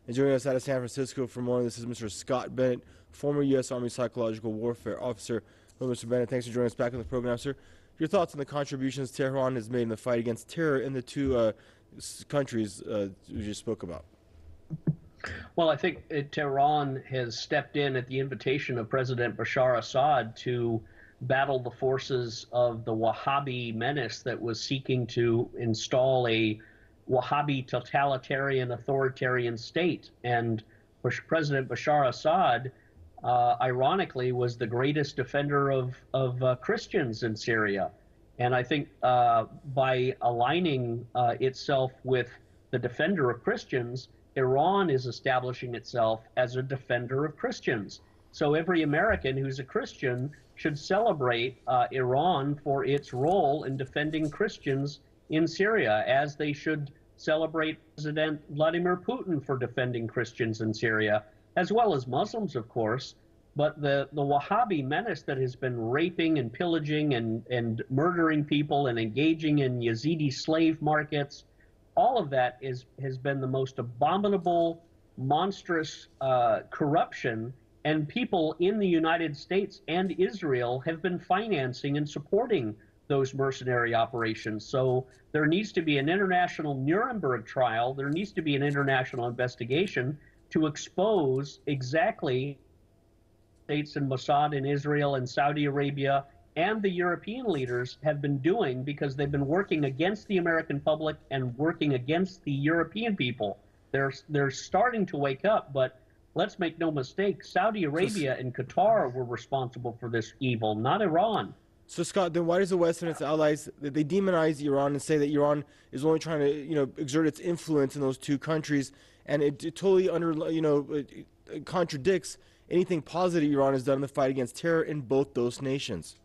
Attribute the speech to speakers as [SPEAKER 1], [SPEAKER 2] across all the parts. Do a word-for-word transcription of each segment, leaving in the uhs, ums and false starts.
[SPEAKER 1] And joining us out of San Francisco for more, this is Mister Scott Bennett, former U S Army Psychological Warfare Officer. Hello, Mister Bennett. Thanks for joining us back on the program, sir. Your thoughts on the contributions Tehran has made in the fight against terror in the two uh, countries uh, we just spoke about?
[SPEAKER 2] Well, I think uh, Tehran has stepped in at the invitation of President Bashar Assad to battle the forces of the Wahhabi menace that was seeking to install a Wahhabi totalitarian authoritarian state. And President Bashar Assad, uh, ironically, was the greatest defender of, of uh, Christians in Syria. And I think uh, by aligning uh, itself with the defender of Christians, Iran is establishing itself as a defender of Christians. So every American who's a Christian should celebrate uh, Iran for its role in defending Christians in Syria, as they should celebrate President Vladimir Putin for defending Christians in Syria, as well as Muslims, of course. But the, the Wahhabi menace that has been raping and pillaging and, and murdering people and engaging in Yazidi slave markets, all of that is, has been the most abominable, monstrous uh, corruption, and people in the United States and Israel have been financing and supporting those mercenary operations. So there needs to be an international Nuremberg trial. There needs to be an international investigation to expose exactly states and Mossad in Israel and Saudi Arabia and the European leaders have been doing, because they've been working against the American public and working against the European people. They're, they're starting to wake up, but let's make no mistake, Saudi Arabia and Qatar were responsible for this evil, not Iran.
[SPEAKER 1] So, Scott, then why does the West and its allies, they demonize Iran and say that Iran is only trying to, you know, exert its influence in those two countries, and it, it totally under, you know, it, it contradicts anything positive Iran has done in the fight against terror in both those nations?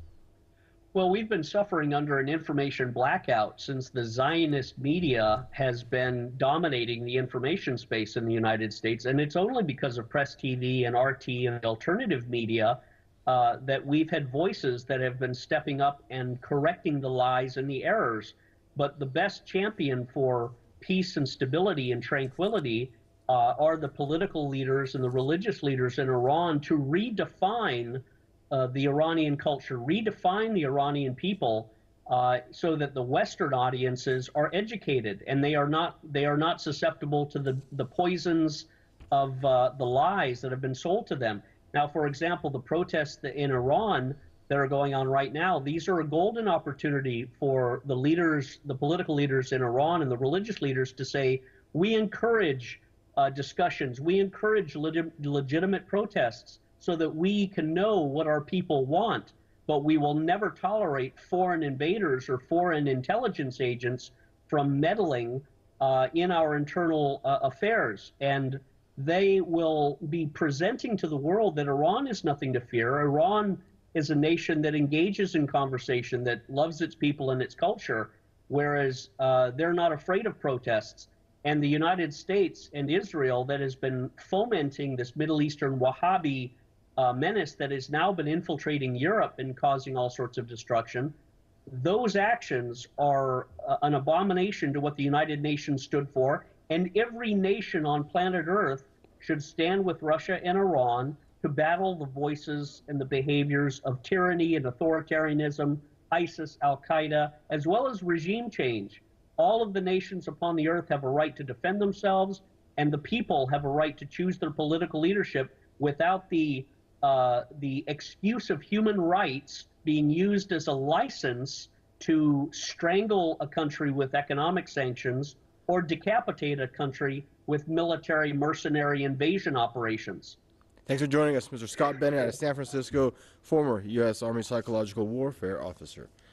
[SPEAKER 2] Well, we've been suffering under an information blackout since the Zionist media has been dominating the information space in the United States, and it's only because of Press T V and R T and alternative media uh, that we've had voices that have been stepping up and correcting the lies and the errors. But the best champion for peace and stability and tranquility uh, are the political leaders and the religious leaders in Iran to redefine Uh, the Iranian culture, redefine the Iranian people uh, so that the Western audiences are educated and they are not they are not susceptible to the, the poisons of uh, the lies that have been sold to them. Now, for example, the protests in Iran that are going on right now, these are a golden opportunity for the leaders, the political leaders in Iran and the religious leaders to say, we encourage uh, discussions, we encourage legit legitimate protests, so that we can know what our people want, but we will never tolerate foreign invaders or foreign intelligence agents from meddling uh, in our internal uh, affairs. And they will be presenting to the world that Iran is nothing to fear. Iran is a nation that engages in conversation, that loves its people and its culture, whereas uh, they're not afraid of protests. And the United States and Israel, that has been fomenting this Middle Eastern Wahhabi Uh, menace that has now been infiltrating Europe and causing all sorts of destruction, those actions are uh, an abomination to what the United Nations stood for, and every nation on planet Earth should stand with Russia and Iran to battle the voices and the behaviors of tyranny and authoritarianism, ISIS, Al-Qaeda, as well as regime change. All of the nations upon the earth have a right to defend themselves, and the people have a right to choose their political leadership without the Uh, the excuse of human rights being used as a license to strangle a country with economic sanctions or decapitate a country with military mercenary invasion operations.
[SPEAKER 1] Thanks for joining us, Mister Scott Bennett out of San Francisco, former U S Army Psychological Warfare Officer.